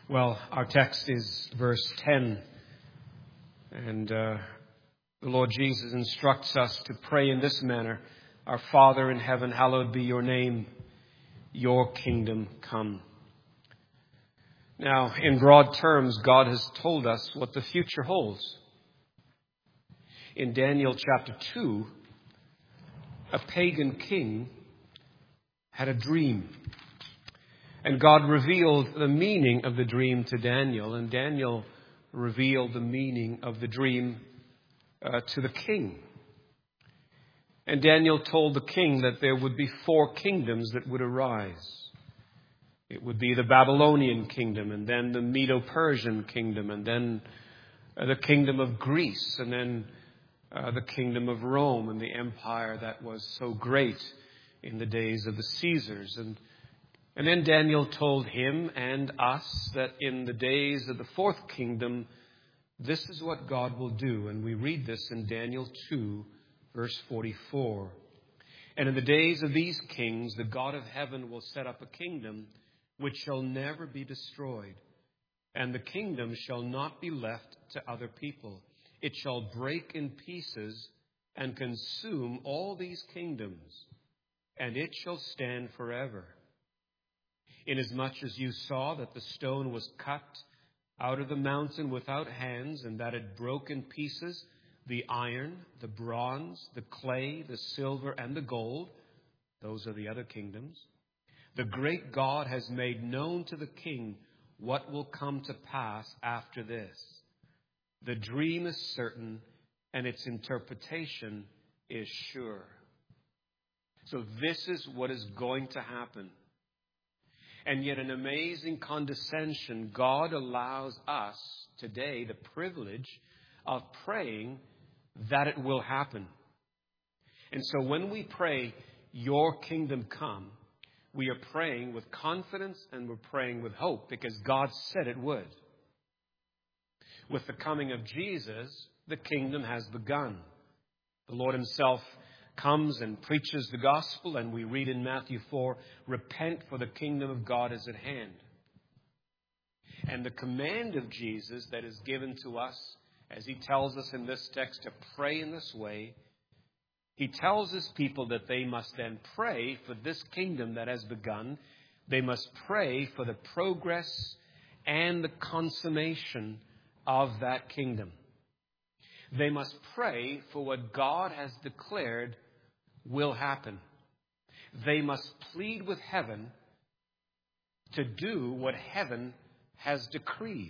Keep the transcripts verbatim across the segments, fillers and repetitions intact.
Well, our text is verse ten, and uh, the Lord Jesus instructs us to pray in this manner: Our Father in heaven, hallowed be your name, your kingdom come. Now, in broad terms, God has told us what the future holds. In Daniel chapter two, a pagan king had a dream. And God revealed the meaning of the dream to Daniel, and Daniel revealed the meaning of the dream uh, to the king. And Daniel told the king that there would be four kingdoms that would arise. It would be the Babylonian kingdom, and then the Medo-Persian kingdom, and then uh, the kingdom of Greece, and then uh, the kingdom of Rome, and the empire that was so great in the days of the Caesars. And And then Daniel told him and us that in the days of the fourth kingdom, this is what God will do. And we read this in Daniel two, verse forty-four. And in the days of these kings, the God of heaven will set up a kingdom which shall never be destroyed. And the kingdom shall not be left to other people. It shall break in pieces and consume all these kingdoms, and it shall stand forever. Inasmuch as you saw that the stone was cut out of the mountain without hands, and that it broke in pieces the iron, the bronze, the clay, the silver, and the gold, those are the other kingdoms, the great God has made known to the king what will come to pass after this. The dream is certain, and its interpretation is sure. So this is what is going to happen. And yet, in amazing condescension, God allows us today the privilege of praying that it will happen. And so when we pray, your kingdom come, we are praying with confidence and we're praying with hope because God said it would. With the coming of Jesus, the kingdom has begun. The Lord himself comes and preaches the gospel, and we read in Matthew four, repent, for the kingdom of God is at hand. And the command of Jesus that is given to us, as he tells us in this text to pray in this way, he tells his people that they must then pray for this kingdom that has begun. They must pray for the progress and the consummation of that kingdom. They must pray for what God has declared will happen. They must plead with heaven to do what heaven has decreed.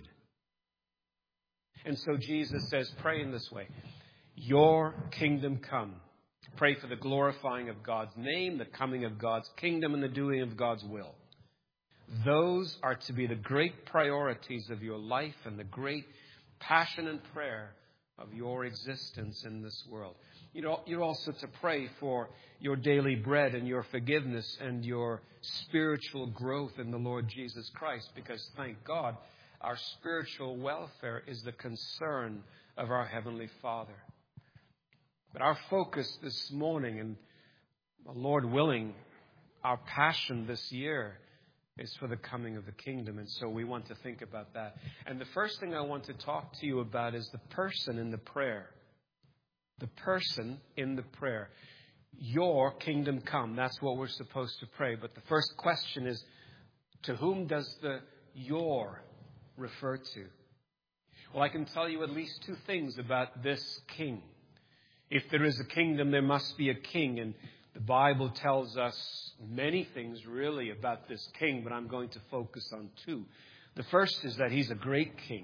And so Jesus says, pray in this way: your kingdom come. Pray for the glorifying of God's name, the coming of God's kingdom, and the doing of God's will. Those are to be the great priorities of your life and the great passion and prayer of your existence in this world. You know, you're also to pray for your daily bread and your forgiveness and your spiritual growth in the Lord Jesus Christ, because thank God, our spiritual welfare is the concern of our Heavenly Father. But our focus this morning, and Lord willing, our passion this year is for the coming of the kingdom. And so we want to think about that. And the first thing I want to talk to you about is the person in the prayer. The person in the prayer. Your kingdom come. That's what we're supposed to pray. But the first question is, to whom does the your refer to? Well, I can tell you at least two things about this king. If there is a kingdom, there must be a king. And the Bible tells us many things really about this king, but I'm going to focus on two. The first is that he's a great king.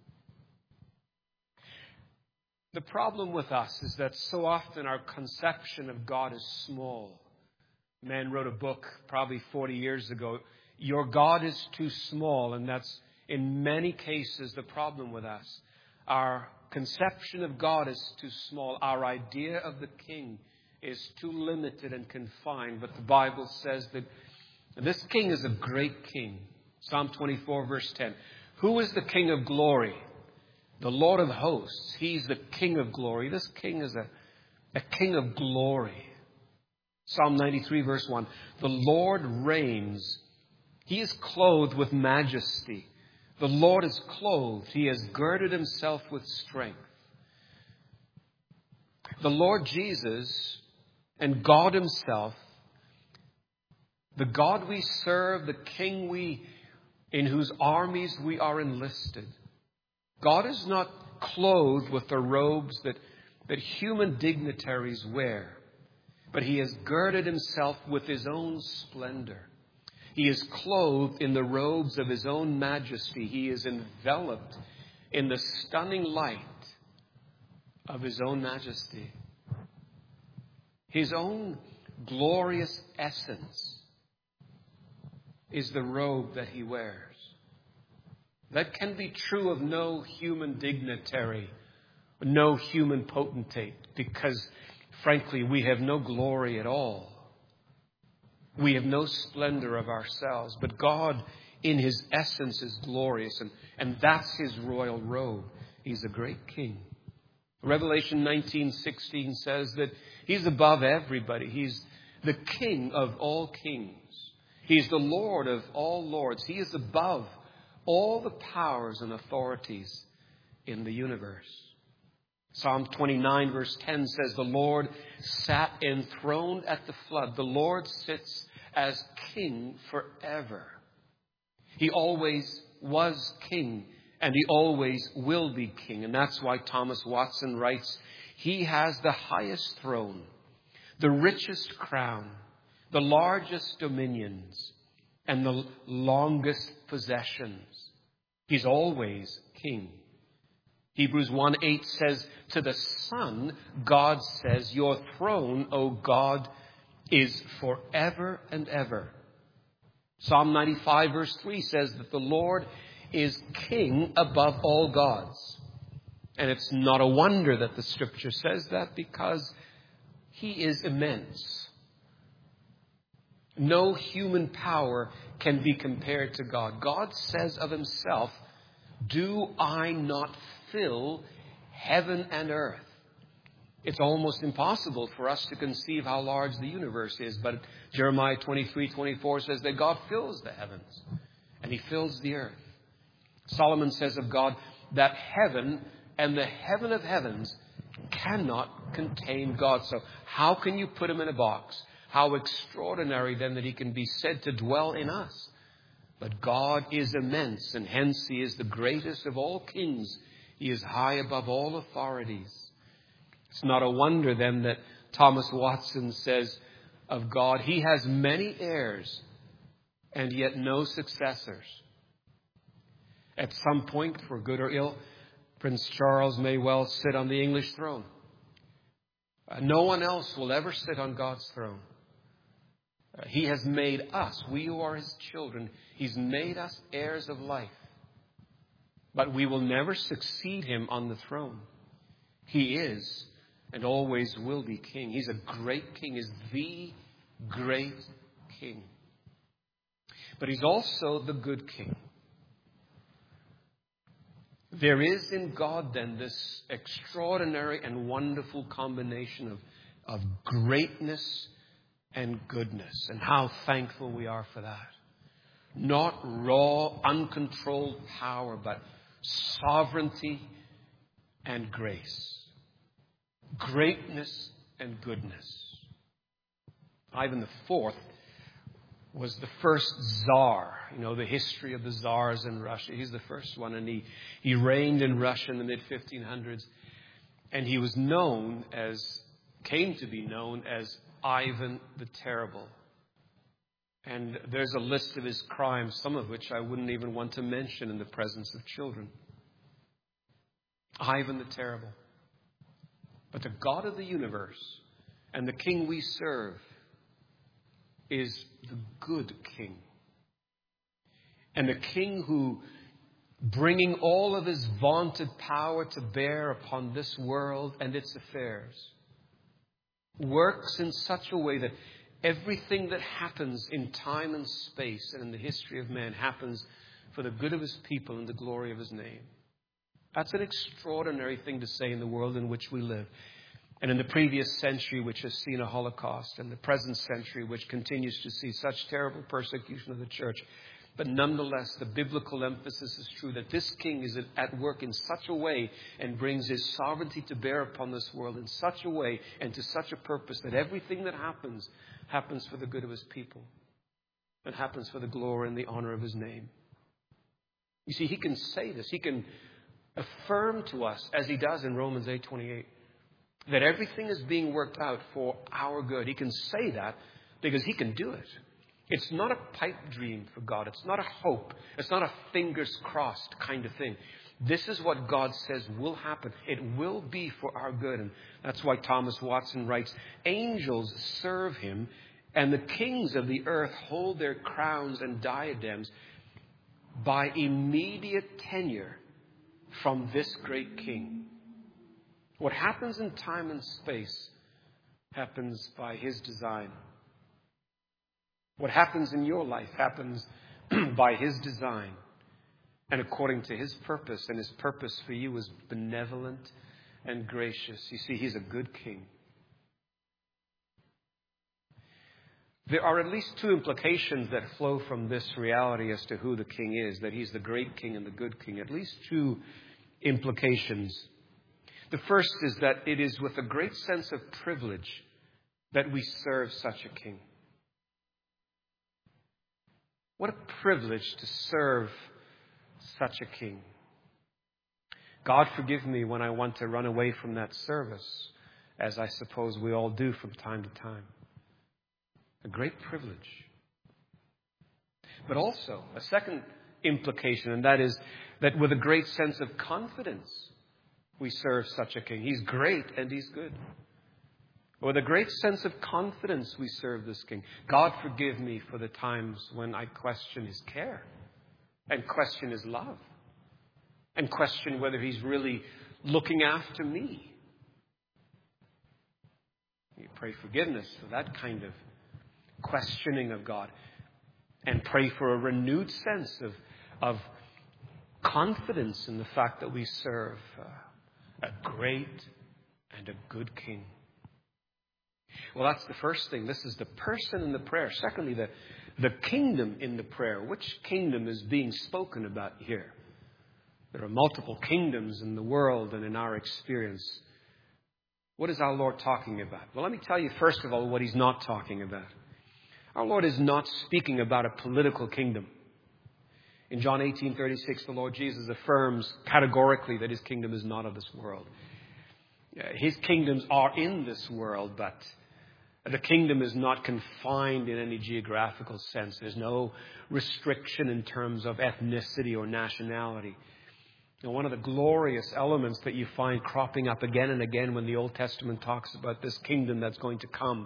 The problem with us is that so often our conception of God is small. A man wrote a book probably forty years ago, Your God is Too Small, and that's in many cases the problem with us. Our conception of God is too small. Our idea of the king is too limited and confined. But the Bible says that this king is a great king. Psalm twenty-four, verse ten. Who is the King of glory? The Lord of hosts. He's the King of glory. This king is a, a king of glory. Psalm ninety-three, verse one. The Lord reigns. He is clothed with majesty. The Lord is clothed. He has girded himself with strength. The Lord Jesus and God himself, the God we serve, the King we, in whose armies we are enlisted. God is not clothed with the robes that, that human dignitaries wear, but he has girded himself with his own splendor. He is clothed in the robes of his own majesty. He is enveloped in the stunning light of his own majesty. His own glorious essence is the robe that he wears. That can be true of no human dignitary, no human potentate, because, frankly, we have no glory at all. We have no splendor of ourselves, but God in his essence is glorious, and, and that's his royal robe. He's a great king. Revelation nineteen sixteen says that he's above everybody. He's the King of all kings. He's the Lord of all lords. He is above all the powers and authorities in the universe. Psalm twenty-nine verse ten says, the Lord sat enthroned at the flood. The Lord sits as king forever. He always was king, and he always will be king. And that's why Thomas Watson writes, he has the highest throne, the richest crown, the largest dominions, and the longest possessions. He's always king. Hebrews one eight says, to the Son, God says, your throne, O God, is forever and ever. Psalm ninety-five verse three says that the Lord is king above all gods. And it's not a wonder that the scripture says that, because he is immense. No human power can be compared to God. God says of himself, do I not fill heaven and earth? It's almost impossible for us to conceive how large the universe is, but Jeremiah twenty-three twenty-four says that God fills the heavens and he fills the earth. Solomon says of God that heaven and the heaven of heavens cannot contain God. So how can you put him in a box? How extraordinary then that he can be said to dwell in us. But God is immense, and hence he is the greatest of all kings. He is high above all authorities. It's not a wonder then that Thomas Watson says of God, he has many heirs and yet no successors. At some point, for good or ill, Prince Charles may well sit on the English throne. Uh, no one else will ever sit on God's throne. Uh, he has made us, we who are his children, he's made us heirs of life. But we will never succeed him on the throne. He is and always will be king. He's a great king. He's the great king. But he's also the good king. There is in God then this extraordinary and wonderful combination of, of greatness and goodness. And how thankful we are for that. Not raw, uncontrolled power, but sovereignty and grace. Greatness and goodness. Ivan the Fourth was the first Tsar. You know, the history of the Tsars in Russia. He's the first one, and he, he reigned in Russia in the mid fifteen hundreds. And he was known as, came to be known as Ivan the Terrible. And there's a list of his crimes, some of which I wouldn't even want to mention in the presence of children. Ivan the Terrible. But the God of the universe and the King we serve is the good King. And a King who, bringing all of his vaunted power to bear upon this world and its affairs, works in such a way that everything that happens in time and space and in the history of man happens for the good of his people and the glory of his name. That's an extraordinary thing to say in the world in which we live. And in the previous century, which has seen a Holocaust, and the present century, which continues to see such terrible persecution of the church, But nonetheless, the biblical emphasis is true that this king is at work in such a way and brings his sovereignty to bear upon this world in such a way and to such a purpose that everything that happens, happens for the good of his people and happens for the glory and the honor of his name. You see, he can say this. He can affirm to us, as he does in Romans eight twenty-eight, that everything is being worked out for our good. He can say that because he can do it. It's not a pipe dream for God. It's not a hope. It's not a fingers crossed kind of thing. This is what God says will happen. It will be for our good. And that's why Thomas Watson writes, angels serve him, and the kings of the earth hold their crowns and diadems by immediate tenure from this great king. What happens in time and space happens by his design. What happens in your life happens by his design and according to his purpose. And his purpose for you is benevolent and gracious. You see, he's a good king. There are at least two implications that flow from this reality as to who the king is, that he's the great king and the good king. At least two implications. The first is that it is with a great sense of privilege that we serve such a king. What a privilege to serve such a king. God forgive me when I want to run away from that service, as I suppose we all do from time to time. A great privilege. But also a second implication, and that is that with a great sense of confidence we serve such a king. He's great and he's good. With a great sense of confidence we serve this king. God forgive me for the times when I question his care and question his love and question whether he's really looking after me. You pray forgiveness for that kind of questioning of God and pray for a renewed sense of, of confidence in the fact that we serve uh, a great and a good king. Well, that's the first thing. This is the person in the prayer. Secondly, the, the kingdom in the prayer. Which kingdom is being spoken about here? There are multiple kingdoms in the world and in our experience. What is our Lord talking about? Well, let me tell you first of all what he's not talking about. Our Lord is not speaking about a political kingdom. In John eighteen thirty-six, the Lord Jesus affirms categorically that his kingdom is not of this world. His kingdoms are in this world, but the kingdom is not confined in any geographical sense. There's no restriction in terms of ethnicity or nationality. And one of the glorious elements that you find cropping up again and again when the Old Testament talks about this kingdom that's going to come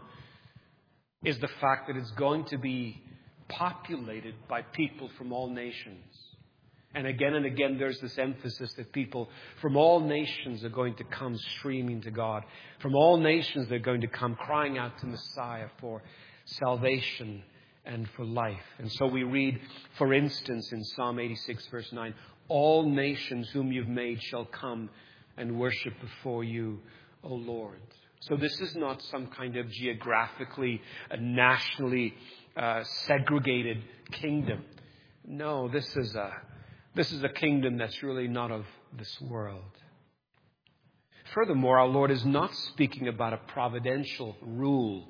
is the fact that it's going to be populated by people from all nations. And again and again, there's this emphasis that people from all nations are going to come streaming to God. From all nations, they're going to come crying out to Messiah for salvation and for life. And so we read, for instance, in Psalm eighty-six, verse nine, all nations whom you've made shall come and worship before you, O Lord. So this is not some kind of geographically, uh, nationally uh, segregated kingdom. No, this is a This is a kingdom that's really not of this world. Furthermore, our Lord is not speaking about a providential rule.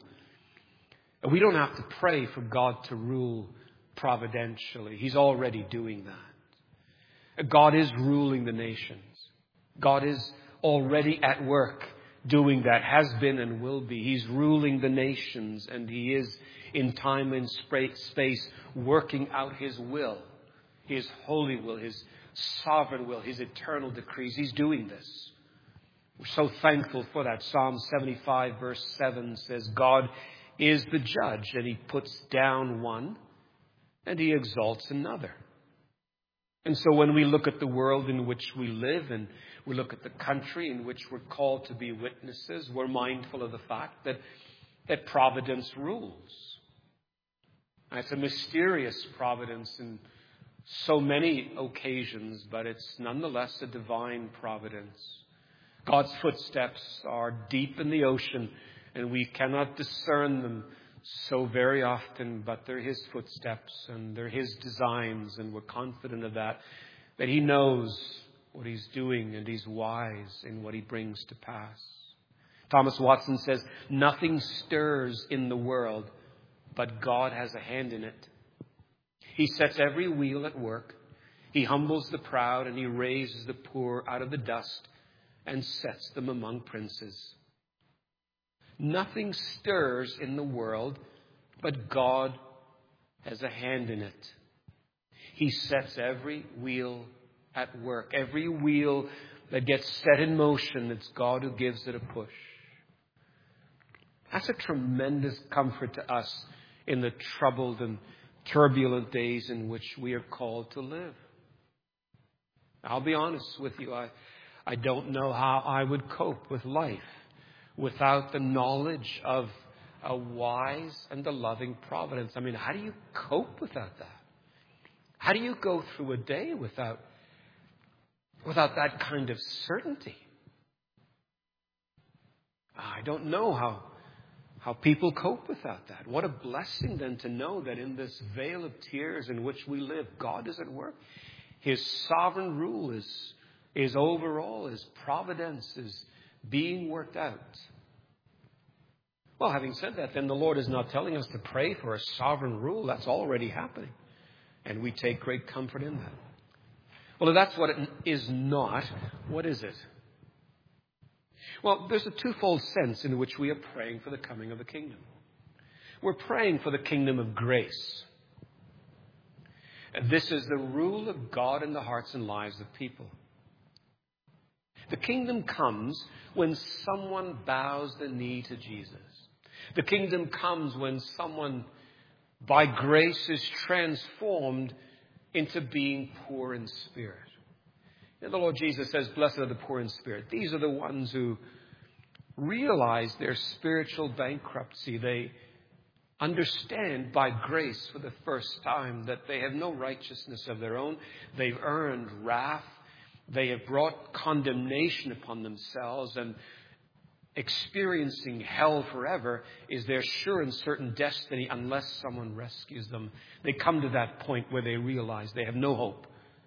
We don't have to pray for God to rule providentially. He's already doing that. God is ruling the nations. God is already at work doing that, has been and will be. He's ruling the nations, and he is in time and space working out his will. His holy will, his sovereign will, his eternal decrees. He's doing this. We're so thankful for that. Psalm seventy-five verse seven says, God is the judge, and he puts down one and he exalts another. And so when we look at the world in which we live and we look at the country in which we're called to be witnesses, we're mindful of the fact that, that providence rules. And it's a mysterious providence in so many occasions, but it's nonetheless a divine providence. God's footsteps are deep in the ocean, and we cannot discern them so very often, but they're His footsteps and they're His designs, and we're confident of that, that He knows what He's doing and He's wise in what He brings to pass. Thomas Watson says, nothing stirs in the world, but God has a hand in it. He sets every wheel at work. He humbles the proud and He raises the poor out of the dust and sets them among princes. Nothing stirs in the world, but God has a hand in it. He sets every wheel at work. Every wheel that gets set in motion, it's God who gives it a push. That's a tremendous comfort to us in the troubled and turbulent days in which we are called to live. I'll be honest with you. I, I don't know how I would cope with life without the knowledge of a wise and a loving providence. I mean, how do you cope without that? How do you go through a day without, without that kind of certainty? I don't know how, how people cope without that. What a blessing then to know that in this vale of tears in which we live, God is at work. His sovereign rule is, is over all. His providence is being worked out. Well, having said that, then the Lord is not telling us to pray for a sovereign rule. That's already happening. And we take great comfort in that. Well, if that's what it is not, what is it? Well, there's a twofold sense in which we are praying for the coming of the kingdom. We're praying for the kingdom of grace. And this is the rule of God in the hearts and lives of people. The kingdom comes when someone bows the knee to Jesus. The kingdom comes when someone, by grace, is transformed into being poor in spirit. And the Lord Jesus says, blessed are the poor in spirit. These are the ones who realize their spiritual bankruptcy. They understand by grace for the first time that they have no righteousness of their own. They've earned wrath. They have brought condemnation upon themselves, and experiencing hell forever is their sure and certain destiny unless someone rescues them. They come to that point where they realize they have no hope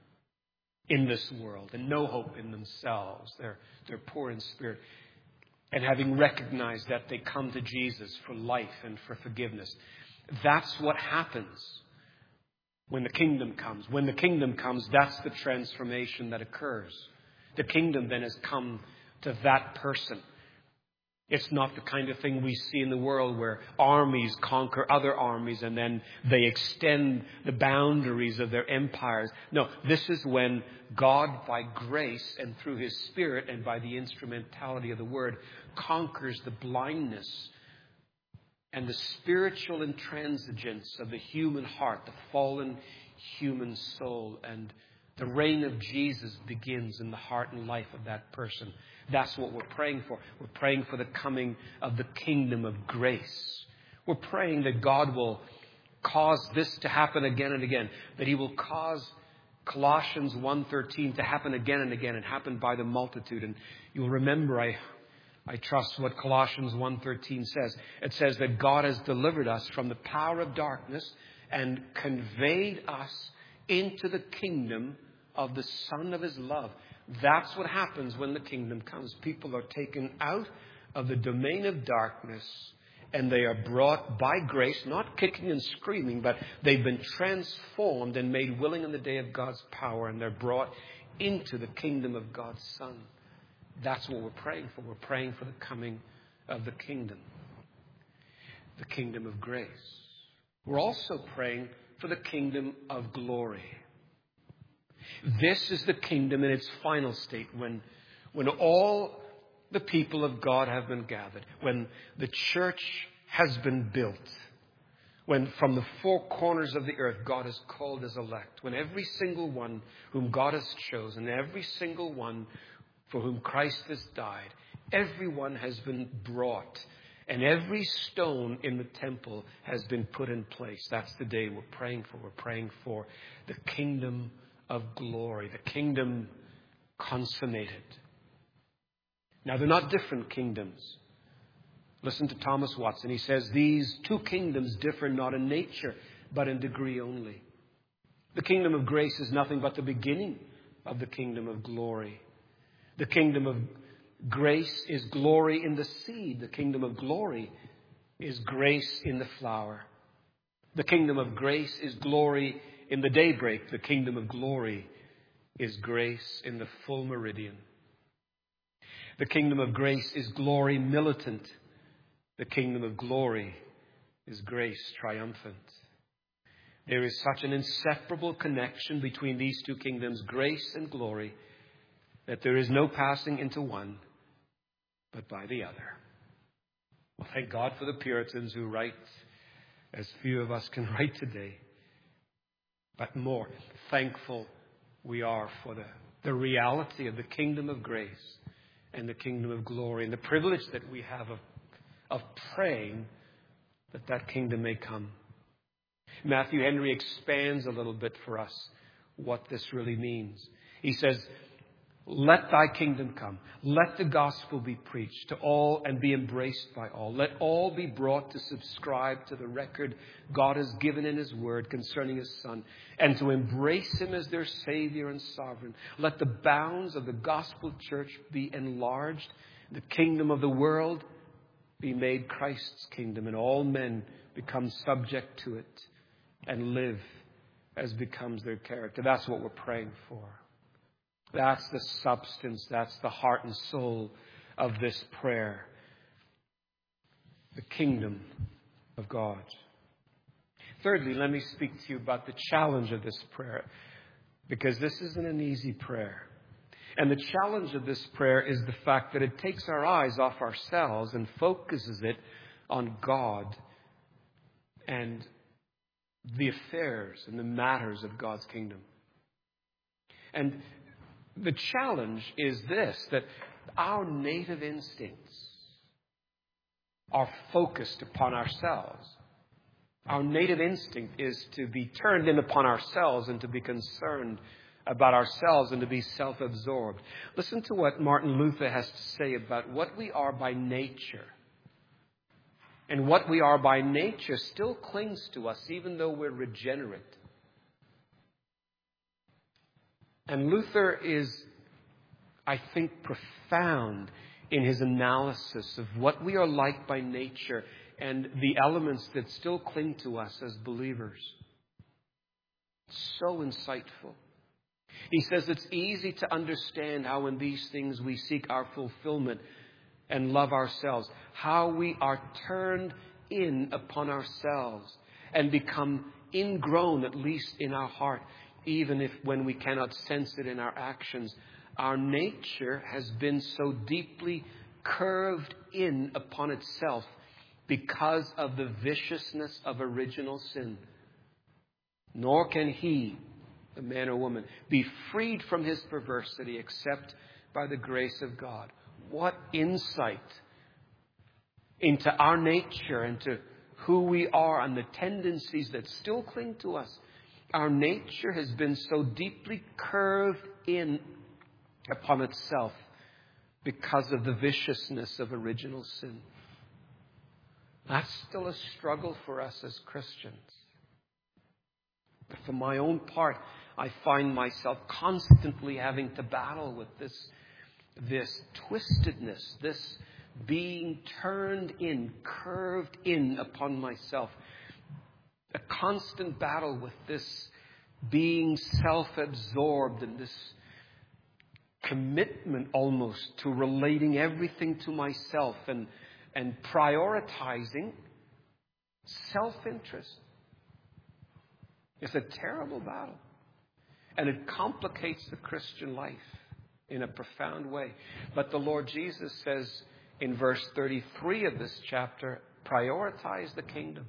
in this world and no hope in themselves. They're, they're poor in spirit. And having recognized that, they come to Jesus for life and for forgiveness. That's what happens when the kingdom comes. When the kingdom comes, that's the transformation that occurs. The kingdom then has come to that person. It's not the kind of thing we see in the world where armies conquer other armies and then they extend the boundaries of their empires. No, this is when God, by grace and through His Spirit and by the instrumentality of the Word, conquers the blindness and the spiritual intransigence of the human heart, the fallen human soul. And the reign of Jesus begins in the heart and life of that person. That's what we're praying for. We're praying for the coming of the kingdom of grace. We're praying that God will cause this to happen again and again. That He will cause Colossians one thirteen to happen again and again and happen by the multitude. And you'll remember, I, I trust what Colossians one thirteen says. It says that God has delivered us from the power of darkness and conveyed us into the kingdom of the Son of His love. That's what happens when the kingdom comes. People are taken out of the domain of darkness and they are brought by grace, not kicking and screaming, but they've been transformed and made willing in the day of God's power, and they're brought into the kingdom of God's Son. That's what we're praying for. We're praying for the coming of the kingdom, the kingdom of grace. We're also praying for the kingdom of glory. This is the kingdom in its final state, when, when all the people of God have been gathered, when the church has been built, when from the four corners of the earth God has called His elect, when every single one whom God has chosen, every single one for whom Christ has died, everyone has been brought, and every stone in the temple has been put in place. That's the day we're praying for. We're praying for the kingdom of glory, the kingdom consummated. Now, they're not different kingdoms. Listen to Thomas Watson. He says, these two kingdoms differ not in nature, but in degree only. The kingdom of grace is nothing but the beginning of the kingdom of glory. The kingdom of grace is glory in the seed. The kingdom of glory is grace in the flower. The kingdom of grace is glory in the daybreak. The kingdom of glory is grace in the full meridian. The kingdom of grace is glory militant. The kingdom of glory is grace triumphant. There is such an inseparable connection between these two kingdoms, grace and glory, that there is no passing into one, but by the other. Well, thank God for the Puritans who write as few of us can write today. But more thankful we are for the, the reality of the kingdom of grace and the kingdom of glory, and the privilege that we have of, of praying that that kingdom may come. Matthew Henry expands a little bit for us what this really means. He says, let thy kingdom come. Let the gospel be preached to all and be embraced by all. Let all be brought to subscribe to the record God has given in His word concerning His Son, and to embrace Him as their Savior and Sovereign. Let the bounds of the gospel church be enlarged. The kingdom of the world be made Christ's kingdom, and all men become subject to it and live as becomes their character. That's what we're praying for. That's the substance, that's the heart and soul of this prayer. The kingdom of God. Thirdly, let me speak to you about the challenge of this prayer, because this isn't an easy prayer. And the challenge of this prayer is the fact that it takes our eyes off ourselves and focuses it on God and the affairs and the matters of God's kingdom. And the challenge is this, that our native instincts are focused upon ourselves. Our native instinct is to be turned in upon ourselves and to be concerned about ourselves and to be self-absorbed. Listen to what Martin Luther has to say about what we are by nature. And what we are by nature still clings to us even though we're regenerate. And Luther is, I think, profound in his analysis of what we are like by nature and the elements that still cling to us as believers. So insightful. He says it's easy to understand how in these things we seek our fulfillment and love ourselves, how we are turned in upon ourselves and become ingrown, at least in our heart, even if when we cannot sense it in our actions. Our nature has been so deeply curved in upon itself because of the viciousness of original sin. Nor can he, the man or woman, be freed from his perversity except by the grace of God. What insight into our nature, into who we are and the tendencies that still cling to us. Our nature has been so deeply curved in upon itself because of the viciousness of original sin. That's still a struggle for us as Christians. But for my own part, I find myself constantly having to battle with this, this twistedness, this being turned in, curved in upon myself. A constant battle with this being self-absorbed and this commitment almost to relating everything to myself and, and prioritizing self-interest. It's a terrible battle. And it complicates the Christian life in a profound way. But the Lord Jesus says in verse thirty-three of this chapter, prioritize the kingdom.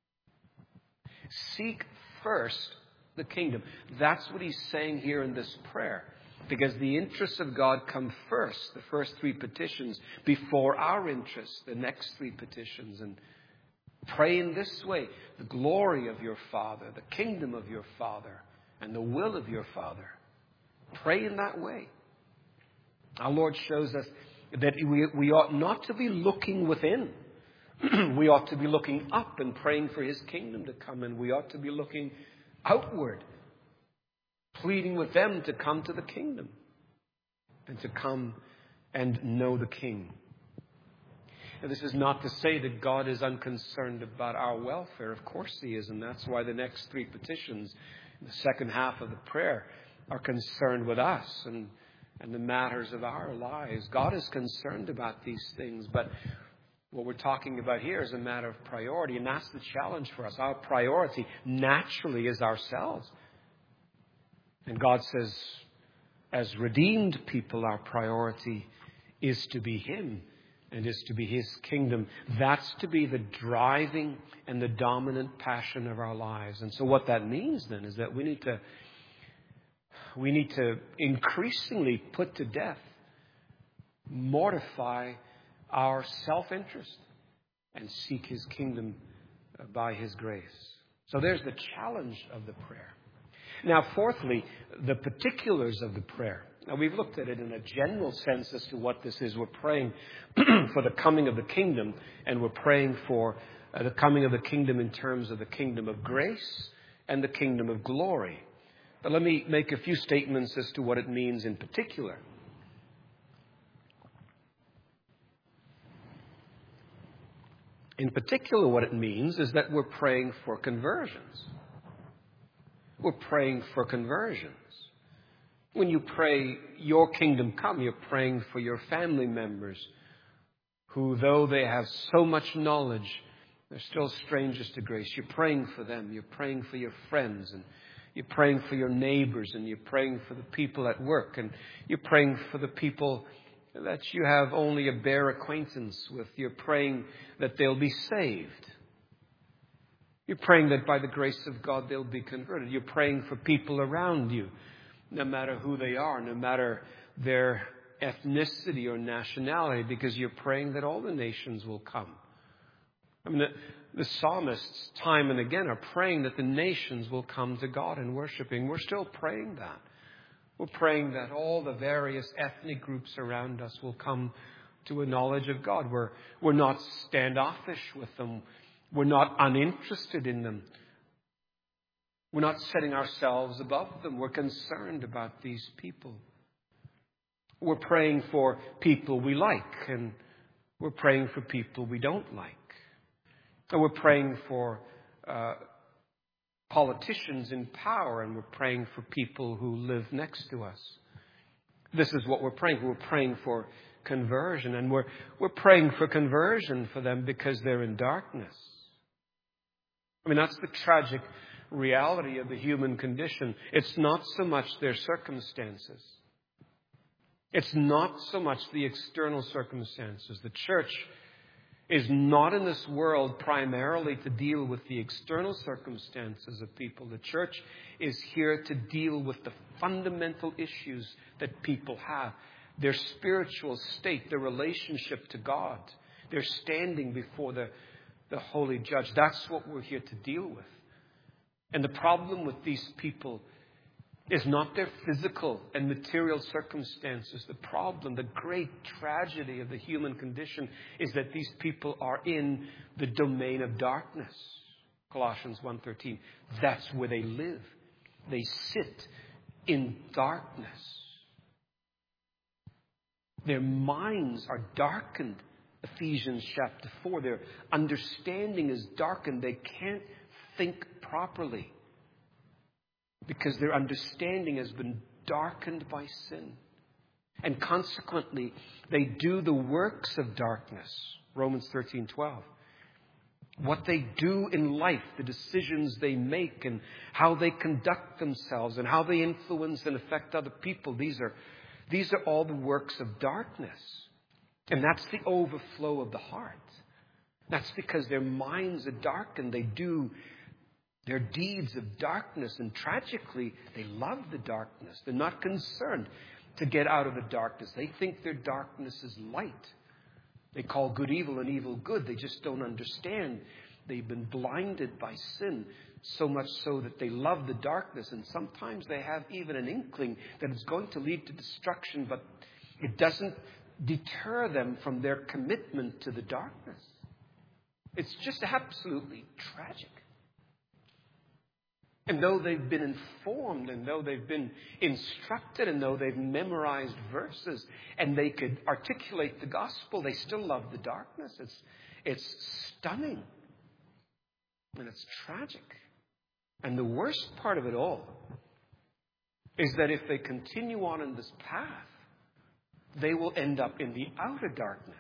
Seek first the kingdom. That's what he's saying here in this prayer. Because the interests of God come first, the first three petitions, before our interests, the next three petitions. And pray in this way, the glory of your Father, the kingdom of your Father, and the will of your Father. Pray in that way. Our Lord shows us that we, we ought not to be looking within, We ought to be looking up and praying for His kingdom to come. And we ought to be looking outward, pleading with them to come to the kingdom and to come and know the King. And this is not to say that God is unconcerned about our welfare. Of course He is. And that's why the next three petitions in the second half of the prayer are concerned with us and, and the matters of our lives. God is concerned about these things. But what we're talking about here is a matter of priority. And that's the challenge for us. Our priority naturally is ourselves. And God says, as redeemed people, our priority is to be Him and is to be His kingdom. That's to be the driving and the dominant passion of our lives. And so what that means then is that we need to we need to increasingly put to death, mortify our self-interest and seek His kingdom by His grace. So there's the challenge of the prayer. Now, fourthly, the particulars of the prayer. Now, we've looked at it in a general sense as to what this is. We're praying for the coming of the kingdom, and we're praying for uh, the coming of the kingdom in terms of the kingdom of grace and the kingdom of glory. But let me make a few statements as to what it means in particular. In particular, what it means is that we're praying for conversions. We're praying for conversions. When you pray, your kingdom come, you're praying for your family members who, though they have so much knowledge, they're still strangers to grace. You're praying for them. You're praying for your friends, and you're praying for your neighbors, and you're praying for the people at work, and you're praying for the people that you have only a bare acquaintance with. You're praying that they'll be saved. You're praying that by the grace of God they'll be converted. You're praying for people around you, no matter who they are, no matter their ethnicity or nationality, because you're praying that all the nations will come. I mean, the, the psalmists time and again are praying that the nations will come to God in worshiping. We're still praying that. We're praying that all the various ethnic groups around us will come to a knowledge of God. We're, we're not standoffish with them. We're not uninterested in them. We're not setting ourselves above them. We're concerned about these people. We're praying for people we like, and we're praying for people we don't like. And we're praying for uh, politicians in power, and we're praying for people who live next to us. This is what we're praying for. We're praying for conversion, and we're, we're praying for conversion for them because they're in darkness. I mean, that's the tragic reality of the human condition. It's not so much their circumstances. It's not so much the external circumstances. The church is not in this world primarily to deal with the external circumstances of people. The church is here to deal with the fundamental issues that people have. Their spiritual state, their relationship to God, their standing before the, the holy judge. That's what we're here to deal with. And the problem with these people is not their physical and material circumstances. The problem, the great tragedy of the human condition is that these people are in the domain of darkness. Colossians one thirteen. That's where they live. They sit in darkness. Their minds are darkened. Ephesians chapter four. Their understanding is darkened. They can't think properly, because their understanding has been darkened by sin. And consequently, they do the works of darkness. Romans thirteen twelve. What they do in life, the decisions they make, and how they conduct themselves, and how they influence and affect other people, these are, these are all the works of darkness. And that's the overflow of the heart. That's because their minds are darkened. They do their deeds of darkness, and tragically, they love the darkness. They're not concerned to get out of the darkness. They think their darkness is light. They call good evil and evil good. They just don't understand. They've been blinded by sin, so much so that they love the darkness. And sometimes they have even an inkling that it's going to lead to destruction, but it doesn't deter them from their commitment to the darkness. It's just absolutely tragic. And though they've been informed, and though they've been instructed, and though they've memorized verses, and they could articulate the gospel, they still love the darkness. It's, it's stunning. And it's tragic. And the worst part of it all is that if they continue on in this path, they will end up in the outer darkness,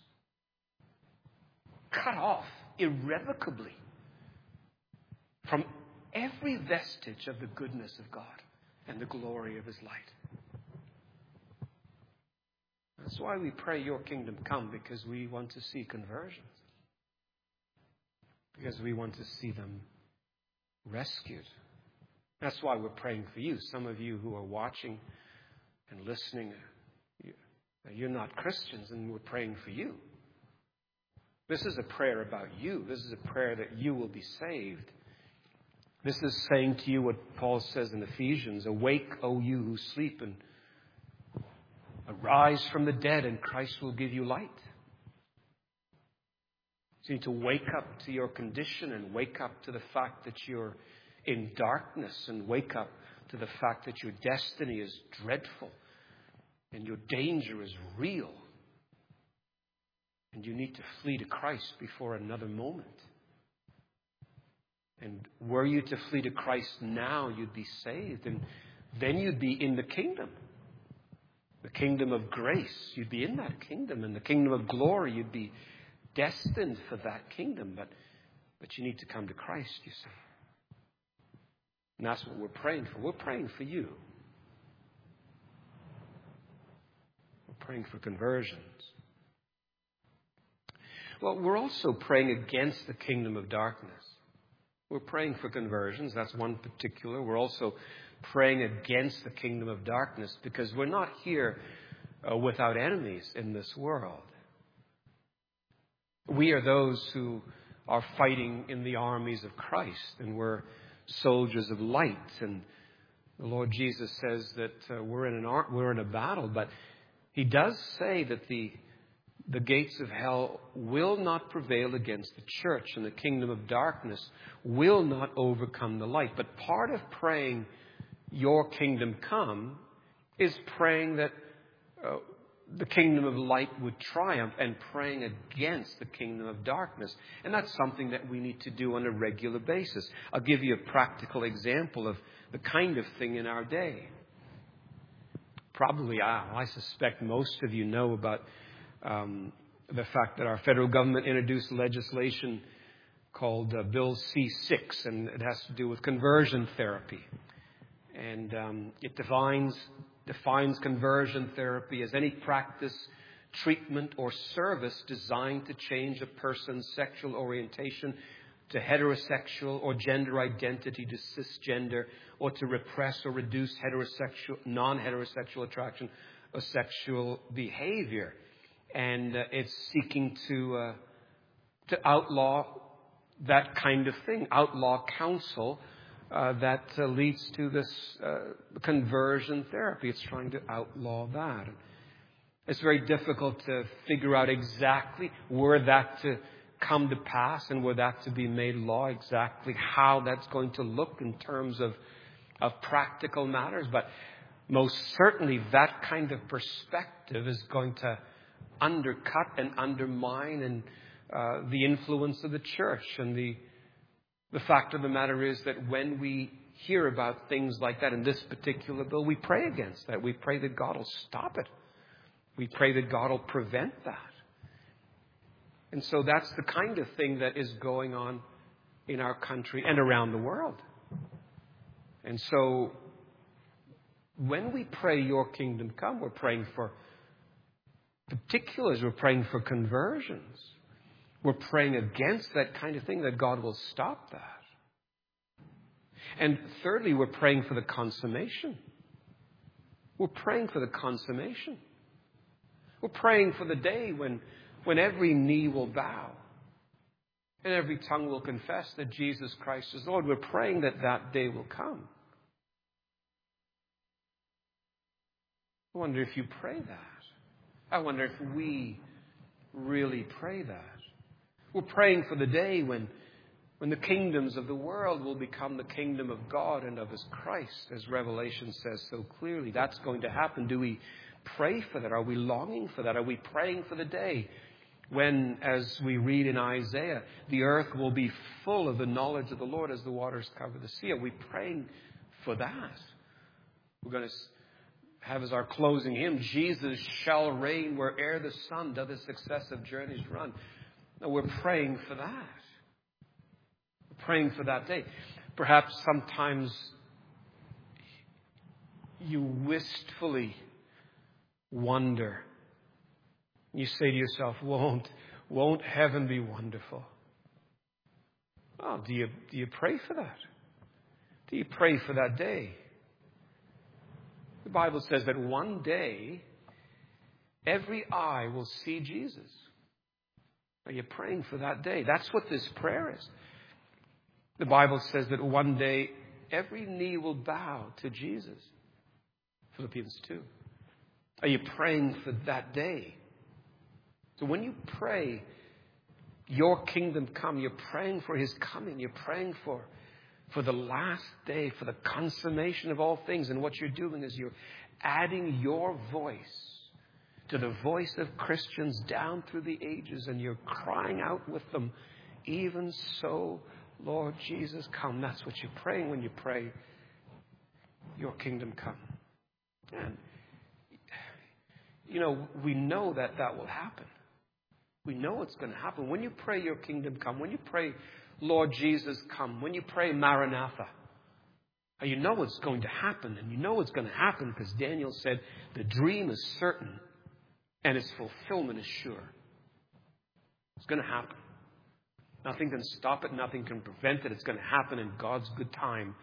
cut off irrevocably from every vestige of the goodness of God and the glory of His light. That's why we pray, your kingdom come, because we want to see conversions. Because we want to see them rescued. That's why we're praying for you. Some of you who are watching and listening, you're not Christians, and we're praying for you. This is a prayer about you. This is a prayer that you will be saved. This is saying to you what Paul says in Ephesians, awake, O you who sleep, and arise from the dead, and Christ will give you light. So you need to wake up to your condition, and wake up to the fact that you're in darkness, and wake up to the fact that your destiny is dreadful and your danger is real. And you need to flee to Christ before another moment. And were you to flee to Christ now, you'd be saved. And then you'd be in the kingdom. The kingdom of grace. You'd be in that kingdom. And the kingdom of glory, you'd be destined for that kingdom. But, but you need to come to Christ, you see. And that's what we're praying for. We're praying for you. We're praying for conversions. Well, we're also praying against the kingdom of darkness. We're praying for conversions. That's one particular. We're also praying against the kingdom of darkness because we're not here uh, without enemies in this world. We are those who are fighting in the armies of Christ, and we're soldiers of light. And the Lord Jesus says that uh, we're in an ar- we're in a battle, but He does say that the The gates of hell will not prevail against the church, and the kingdom of darkness will not overcome the light. But part of praying, your kingdom come, is praying that uh, the kingdom of light would triumph, and praying against the kingdom of darkness. And that's something that we need to do on a regular basis. I'll give you a practical example of the kind of thing in our day. Probably, I, I suspect most of you know about Um, the fact that our federal government introduced legislation called uh, Bill C six, and it has to do with conversion therapy. And um, it defines, defines conversion therapy as any practice, treatment, or service designed to change a person's sexual orientation to heterosexual or gender identity to cisgender, or to repress or reduce heterosexual, non-heterosexual attraction or sexual behavior. And uh, it's seeking to uh, to outlaw that kind of thing, outlaw counsel uh, that uh, leads to this uh, conversion therapy. It's trying to outlaw that. It's very difficult to figure out exactly were that to come to pass, and were that to be made law, exactly how that's going to look in terms of of practical matters. But most certainly that kind of perspective is going to undercut and undermine and uh, the influence of the church. And the the fact of the matter is that when we hear about things like that in this particular bill, we pray against that. We pray that God will stop it. We pray that God will prevent that. And so that's the kind of thing that is going on in our country and around the world. And so when we pray, your kingdom come, we're praying for particulars. We're praying for conversions. We're praying against that kind of thing, that God will stop that. And thirdly, we're praying for the consummation. We're praying for the consummation. We're praying for the day when, when every knee will bow and every tongue will confess that Jesus Christ is Lord. We're praying that that day will come. I wonder if you pray that. I wonder if we really pray that. We're praying for the day when, when the kingdoms of the world will become the kingdom of God and of His Christ, as Revelation says so clearly. That's going to happen. Do we pray for that? Are we longing for that? Are we praying for the day when, as we read in Isaiah, the earth will be full of the knowledge of the Lord as the waters cover the sea? Are we praying for that? We're going to have as our closing hymn, Jesus shall reign where'er the sun doth his successive journeys run. No, we're praying for that. We're praying for that day. Perhaps sometimes you wistfully wonder. You say to yourself, won't, won't heaven be wonderful? Oh, do you, do you pray for that? Do you pray for that day? The Bible says that one day, every eye will see Jesus. Are you praying for that day? That's what this prayer is. The Bible says that one day, every knee will bow to Jesus. Philippians two. Are you praying for that day? So when you pray, your kingdom come, you're praying for His coming. You're praying for, for the last day, for the consummation of all things. And what you're doing is you're adding your voice to the voice of Christians down through the ages. And you're crying out with them, even so, Lord Jesus, come. That's what you're praying when you pray, your kingdom come. And, you know, we know that that will happen. We know it's going to happen. When you pray, your kingdom come, when you pray, Lord Jesus, come, when you pray, Maranatha, you know it's going to happen. And you know it's going to happen because Daniel said the dream is certain and its fulfillment is sure. It's going to happen. Nothing can stop it. Nothing can prevent it. It's going to happen in God's good time.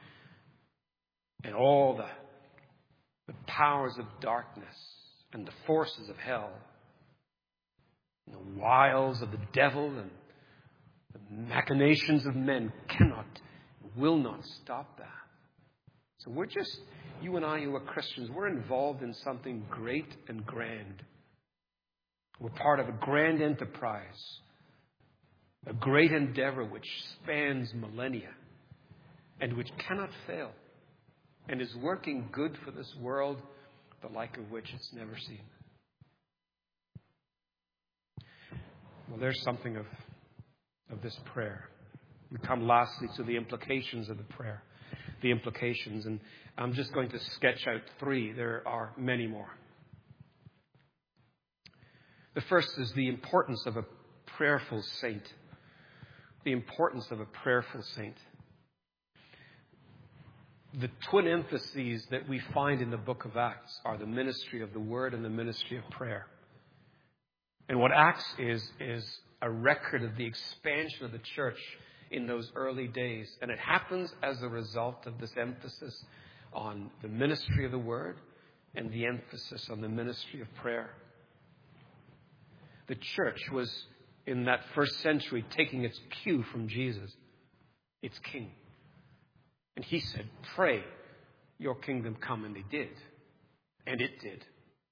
And all the, the powers of darkness and the forces of hell and the wiles of the devil and the machinations of men cannot, will not stop that. So we're just, you and I who are Christians, we're involved in something great and grand. We're part of a grand enterprise, a great endeavor which spans millennia and which cannot fail and is working good for this world, the like of which it's never seen. Well, there's something of, of this prayer. We come lastly to the implications of the prayer. The implications. And I'm just going to sketch out three. There are many more. The first is the importance of a prayerful saint. The importance of a prayerful saint. The twin emphases that we find in the book of Acts are the ministry of the word and the ministry of prayer. And what Acts is, is a record of the expansion of the church in those early days. And it happens as a result of this emphasis on the ministry of the word and the emphasis on the ministry of prayer. The church was, in that first century, taking its cue from Jesus, its king. And he said, pray, your kingdom come. And they did. And it did.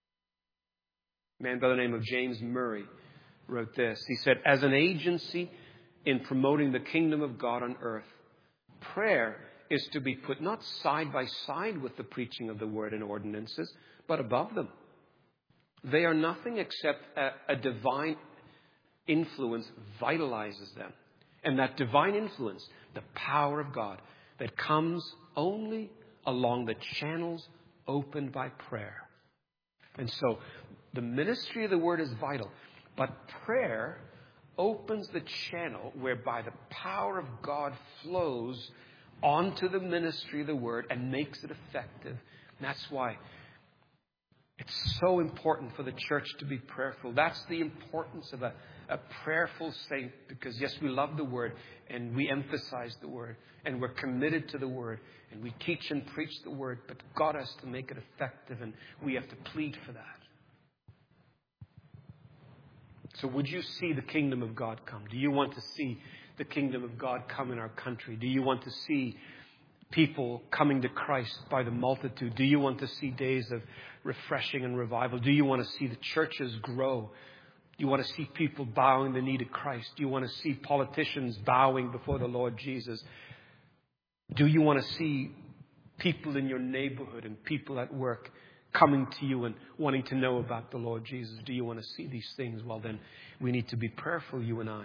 A man by the name of James Murray wrote this. He said, as an agency in promoting the kingdom of God on earth, prayer is to be put not side by side with the preaching of the word and ordinances, but above them. They are nothing except a, a divine influence vitalizes them. And that divine influence, the power of God, that comes only along the channels opened by prayer. And so the ministry of the word is vital, but prayer opens the channel whereby the power of God flows onto the ministry of the word and makes it effective. And that's why it's so important for the church to be prayerful. That's the importance of a, a prayerful saint, because yes, we love the word and we emphasize the word and we're committed to the word and we teach and preach the word, but God has to make it effective and we have to plead for that. So would you see the kingdom of God come? Do you want to see the kingdom of God come in our country? Do you want to see people coming to Christ by the multitude? Do you want to see days of refreshing and revival? Do you want to see the churches grow Do you want to see people bowing the knee to Christ? Do you want to see politicians bowing before the Lord Jesus? Do you want to see people in your neighborhood and people at work coming to you and wanting to know about the Lord Jesus? Do you want to see these things? Well, then we need to be prayerful, you and I.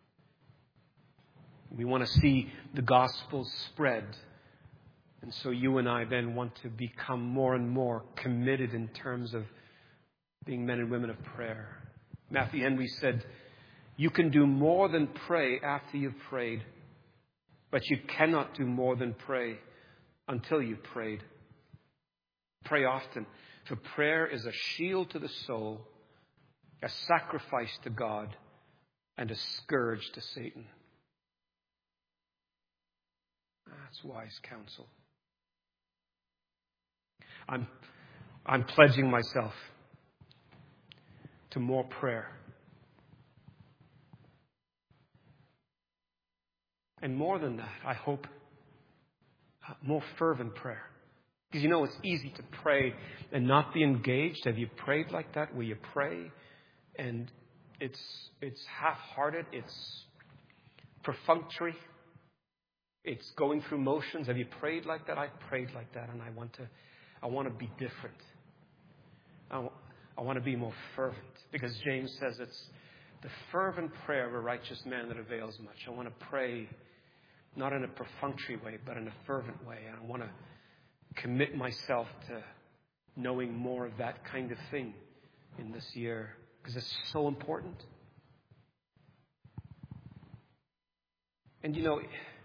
We want to see the gospel spread. And so you and I then want to become more and more committed in terms of being men and women of prayer. Matthew Henry said, you can do more than pray after you've prayed, but you cannot do more than pray until you've prayed. Pray often, for prayer is a shield to the soul, a sacrifice to God, and a scourge to Satan. That's wise counsel. I'm, I'm pledging myself to more prayer. And more than that, I hope, uh, more fervent prayer. Because you know, it's easy to pray and not be engaged. Have you prayed like that, where you pray and it's it's half-hearted, it's perfunctory, it's going through motions? Have you prayed like that? I've prayed like that, and I want to, I want to be different. I, I want to be more fervent, because James says it's the fervent prayer of a righteous man that avails much. I want to pray not in a perfunctory way, but in a fervent way. And I want to commit myself to knowing more of that kind of thing in this year, because it's so important. And you know,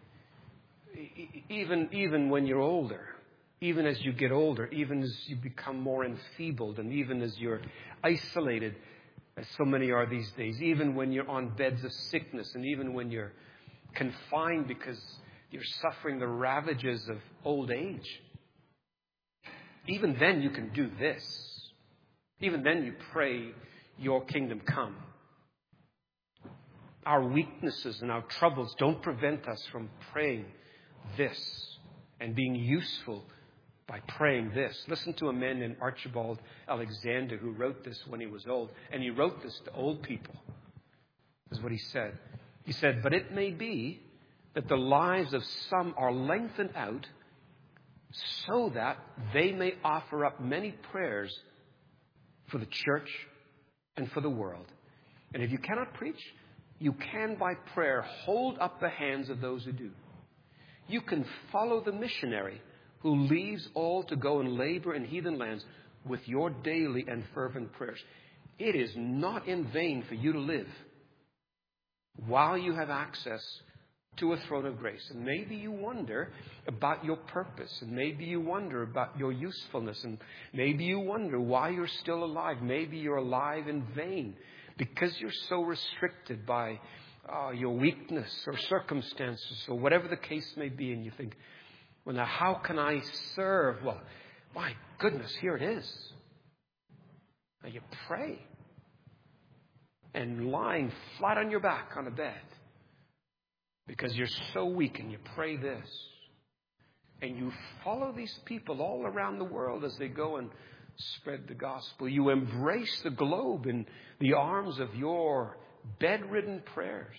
even even when you're older, even as you get older, even as you become more enfeebled, and even as you're isolated, as so many are these days, even when you're on beds of sickness, and even when you're confined because you're suffering the ravages of old age, even then you can do this. Even then you pray, your kingdom come. Our weaknesses and our troubles don't prevent us from praying this and being useful by praying this. Listen to a man named Archibald Alexander who wrote this when he was old. And he wrote this to old people. This is what he said. He said, but it may be that the lives of some are lengthened out so that they may offer up many prayers for the church and for the world. And if you cannot preach, you can by prayer hold up the hands of those who do. You can follow the missionary who leaves all to go and labor in heathen lands with your daily and fervent prayers. It is not in vain for you to live while you have access to a throne of grace. And maybe you wonder about your purpose, and maybe you wonder about your usefulness, and maybe you wonder why you're still alive. Maybe you're alive in vain because you're so restricted by uh, your weakness or circumstances or whatever the case may be, and you think, well, now how can I serve? Well, my goodness, here it is. Now you pray, and lying flat on your back on a bed because you're so weak, and you pray this. And you follow these people all around the world as they go and spread the gospel. You embrace the globe in the arms of your bedridden prayers,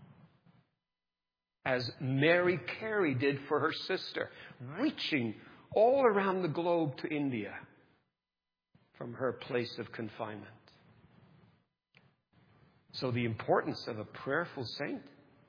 as Mary Carey did for her sister, reaching all around the globe to India from her place of confinement. So the importance of a prayerful saint.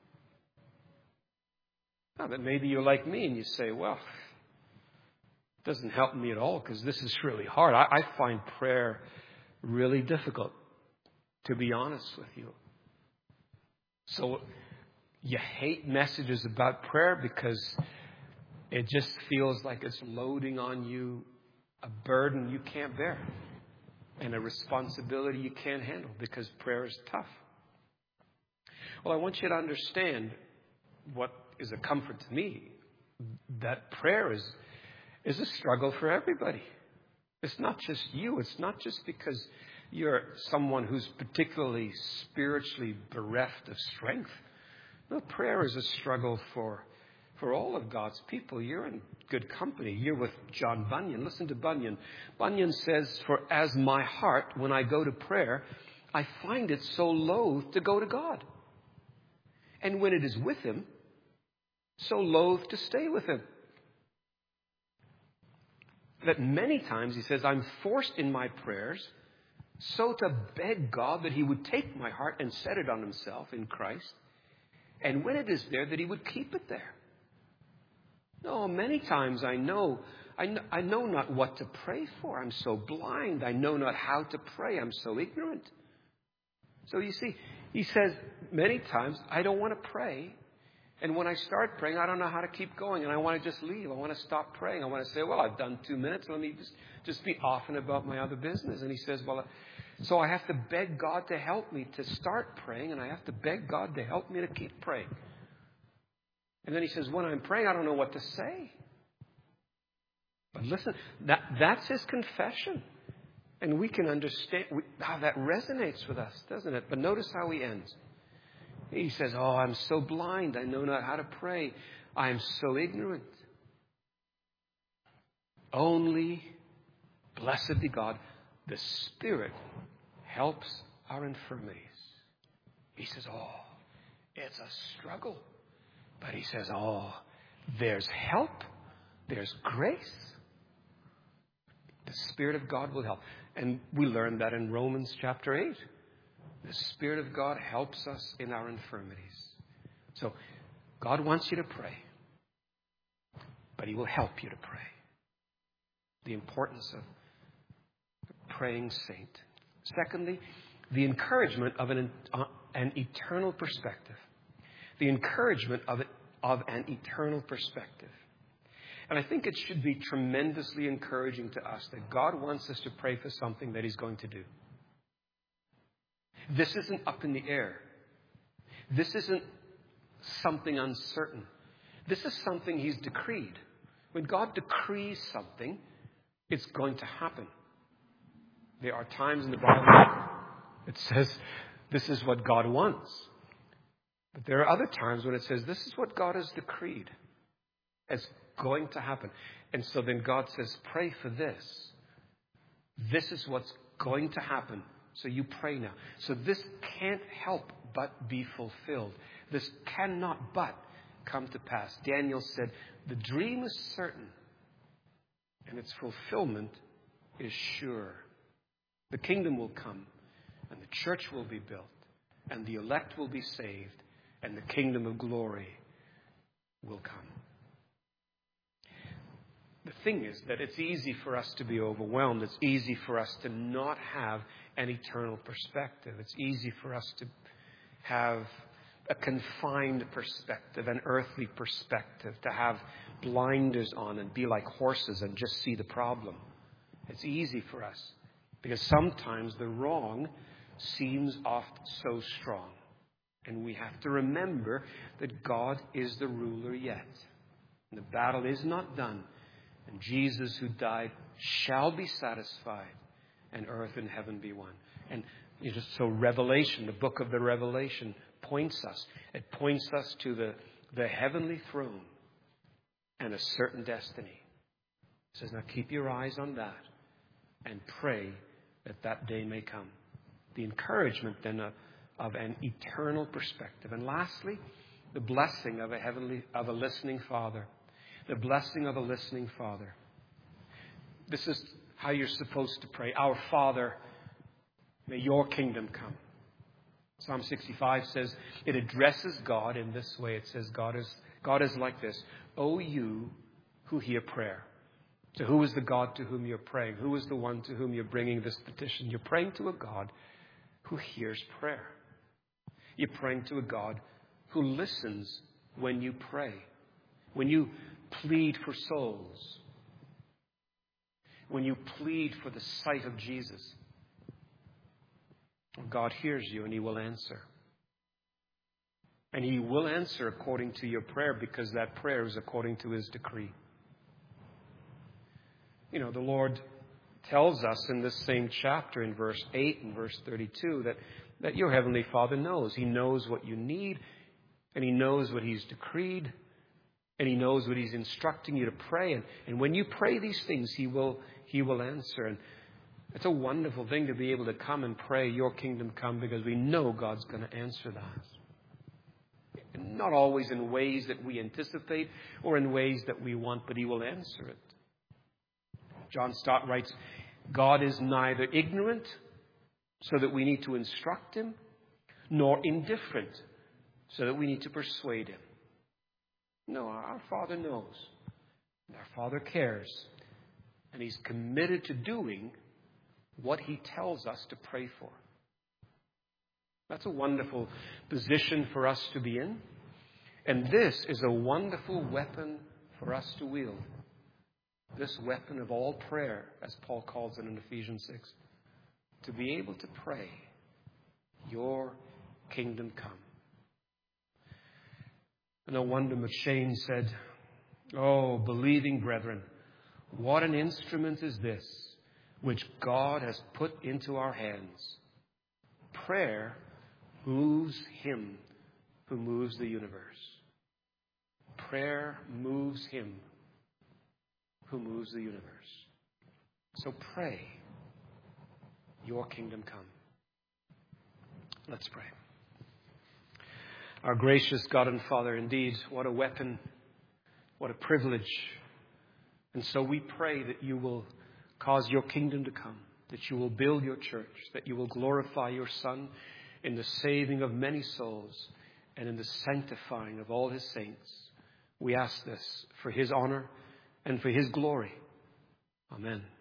Now, but maybe you're like me and you say, well, it doesn't help me at all because this is really hard. I, I find prayer really difficult, to be honest with you. So you hate messages about prayer because it just feels like it's loading on you a burden you can't bear and a responsibility you can't handle because prayer is tough. Well, I want you to understand what is a comfort to me, that prayer is, is a struggle for everybody. It's not just you. It's not just because you're someone who's particularly spiritually bereft of strength. No, prayer is a struggle for, for all of God's people. You're in good company. You're with John Bunyan. Listen to Bunyan. Bunyan says, for as my heart, when I go to prayer, I find it so loath to go to God. And when it is with Him, so loath to stay with Him. That many times, he says, I'm forced in my prayers so to beg God that He would take my heart and set it on Himself in Christ. And when it is there, that He would keep it there. No, many times I know, I know, I know not what to pray for. I'm so blind. I know not how to pray. I'm so ignorant. So you see, he says many times, I don't want to pray. And when I start praying, I don't know how to keep going. And I want to just leave. I want to stop praying. I want to say, well, I've done two minutes. Let me just, just be off and about my other business. And he says, well, so I have to beg God to help me to start praying. And I have to beg God to help me to keep praying. And then he says, when I'm praying, I don't know what to say. But listen, that, that's his confession. And we can understand we, how that resonates with us, doesn't it? But notice how he ends. He says, oh, I'm so blind. I know not how to pray. I am so ignorant. Only, blessed be God, the Spirit helps our infirmities. He says, oh, it's a struggle. But he says, oh, there's help. There's grace. The Spirit of God will help. And we learn that in Romans chapter eight. The Spirit of God helps us in our infirmities. So God wants you to pray, but He will help you to pray. The importance of a praying saint. Secondly, the encouragement of an, uh, an eternal perspective. The encouragement of, it, of an eternal perspective. And I think it should be tremendously encouraging to us that God wants us to pray for something that He's going to do. This isn't up in the air. This isn't something uncertain. This is something He's decreed. When God decrees something, it's going to happen. There are times in the Bible it says this is what God wants. But there are other times when it says this is what God has decreed. It's going to happen. And so then God says, pray for this. This is what's going to happen. So you pray now. So this can't help but be fulfilled. This cannot but come to pass. Daniel said, the dream is certain and its fulfillment is sure. The kingdom will come and the church will be built and the elect will be saved and the kingdom of glory will come. The thing is that it's easy for us to be overwhelmed. It's easy for us to not have an eternal perspective. It's easy for us to have a confined perspective, an earthly perspective, to have blinders on and be like horses and just see the problem. It's easy for us because sometimes the wrong seems oft so strong. And we have to remember that God is the ruler yet. And the battle is not done. And Jesus who died shall be satisfied, and earth and heaven be one. And you know, so Revelation, the book of the Revelation, points us. It points us to the, the heavenly throne and a certain destiny. It says, now keep your eyes on that and pray that that day may come. The encouragement then of, of an eternal perspective. And lastly, the blessing of a heavenly, of a listening Father. The blessing of a listening Father. This is how you're supposed to pray. Our Father, may your kingdom come. Psalm sixty-five says it addresses God in this way. It says God is, God is like this. O you who hear prayer. So who is the God to whom you're praying? Who is the one to whom you're bringing this petition? You're praying to a God who hears prayer. You're praying to a God who listens when you pray. When you plead for souls. When you plead for the sight of Jesus. God hears you and He will answer. And He will answer according to your prayer because that prayer is according to His decree. You know, the Lord tells us in this same chapter in verse eight and verse thirty-two that, that your Heavenly Father knows. He knows what you need and He knows what He's decreed. And He knows what He's instructing you to pray. And, and when you pray these things, He will, He will answer. And It's a wonderful thing to be able to come and pray, your kingdom come, because we know God's going to answer that. Not always in ways that we anticipate or in ways that we want, but He will answer it. John Stott writes, God is neither ignorant, so that we need to instruct Him, nor indifferent, so that we need to persuade Him. No, our Father knows. And our Father cares. And He's committed to doing what He tells us to pray for. That's a wonderful position for us to be in. And this is a wonderful weapon for us to wield. This weapon of all prayer, as Paul calls it in Ephesians six. To be able to pray, your kingdom come. No wonder McShane said, oh, believing brethren, what an instrument is this which God has put into our hands. Prayer moves Him who moves the universe. Prayer moves Him who moves the universe. So pray, your kingdom come. Let's pray. Our gracious God and Father, indeed, what a weapon, what a privilege. And so we pray that you will cause your kingdom to come, that you will build your church, that you will glorify your Son in the saving of many souls and in the sanctifying of all His saints. We ask this for His honor and for His glory. Amen.